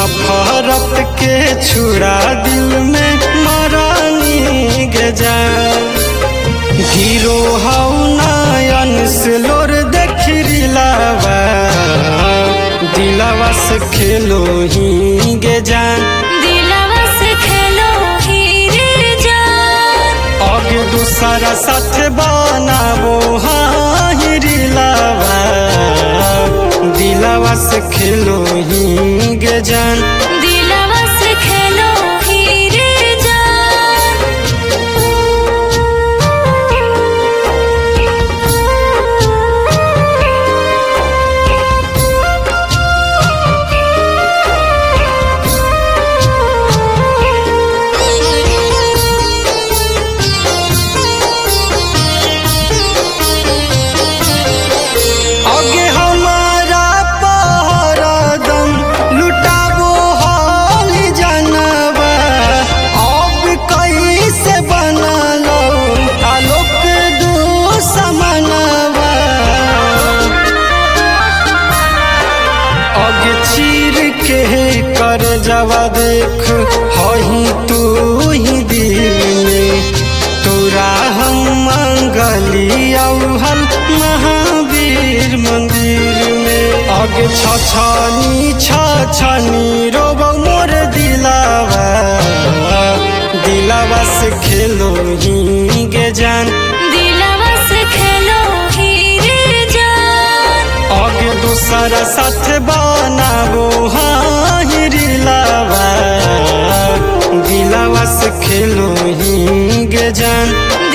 नफरत के छुड़ा दिल में मरानी गे जान। हीरो हौ नयन से लोर देखी लावा, दिलावा से खेलो ही गे जान। दिलावा से खेलो ही रे जान। आगे दूसरा साथ बनाबो हाँ ही लावा, दिलावा से खेलो ही गे जान। दिलावा से खेलो ही रे जान। आगे हमारा पहरा दम लुटाबो हाली जानवा, अब कैसे बना लो आलोक दुश्मनवा। आगे चीर के कर जवा देख हही तू ही दिल में, तोरा हम मंगली औहल महावीर मंदिर में। आगे छछनी रोब मोर दिलावा, दिलावा से खेलो ही गे जान। दिलावा से खेलो ही रे जान। आगे दूसरा साथ बनाबो हाँ ही दिलावा, दिलावा से खेलो ही गे जान।